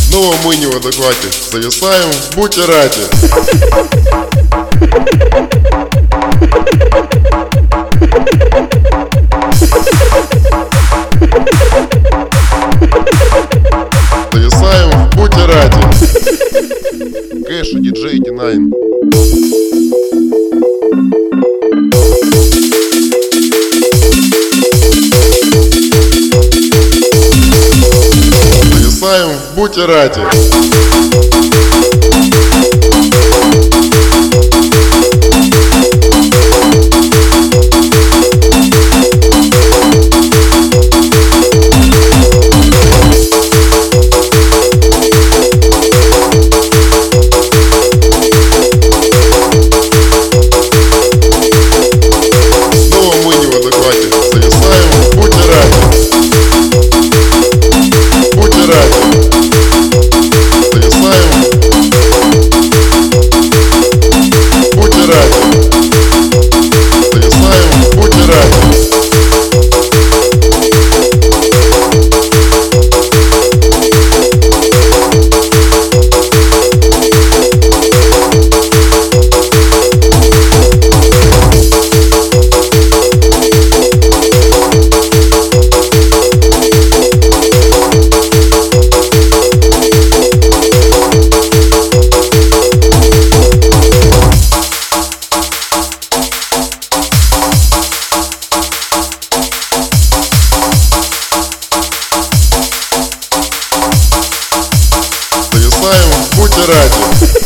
Снова мы не в адеквате. Зависаем в бутерате. Зависаем в бутерате. Кэш и диджей Динайн. Зависаем в бутерате. Зависаем в бутерате.